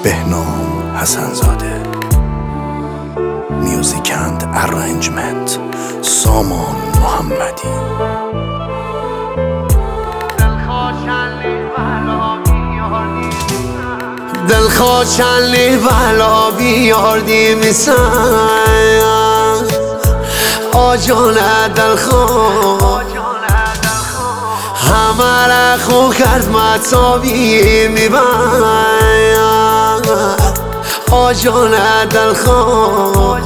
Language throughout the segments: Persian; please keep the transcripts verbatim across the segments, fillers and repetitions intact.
بهنام حسن‌زاده. میوزیک اند ارنجمنت سامان محمدی. دلخوشن لی بلا بیاردی میسن آجانه دلخوش همه را خو کرد مطابی میبن آجانه دلخوش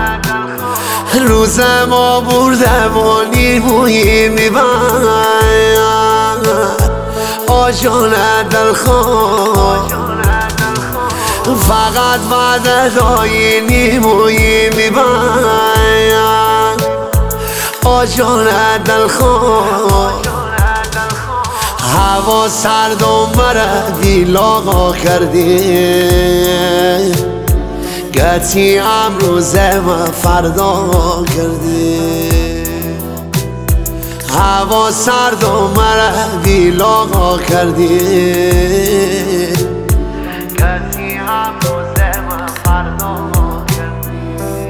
روز ما برده با نیمویی میبن آجانه دلخوش فقط وعده دایی نیمویی میبن آجانه دلخوش هوا سرد و مرا بیلاغا کردی گتی امروزه ما فردا کردی هوا سرد و مرا بیلاغا کردی گتی امروزه ما فردا کردی.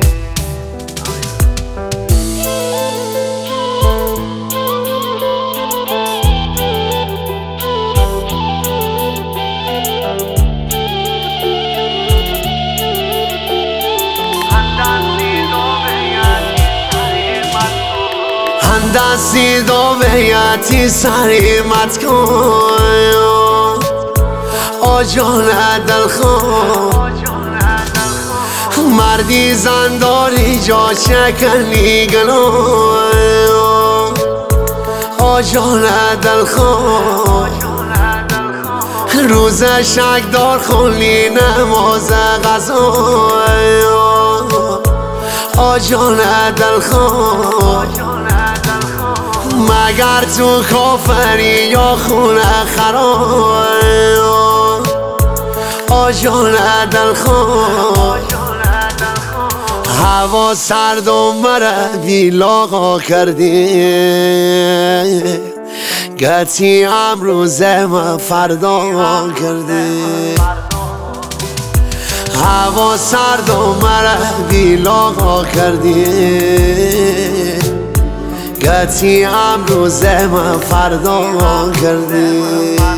دستی دو بیتی سریمت کن آجانه دلخوش مردی زنداری جا شکنی گلون آجانه دلخوش روز شکدار خونی نماز غذا آجانه دلخوش مگر تو کافری یا خونه خراب آجانه دلخوش هوا سرد و مرا بیلاغا کردی گتی امروزه ما فردا کردی هوا سرد و مرا بیلاغا کردی گتی امروزه ما فردا کردی.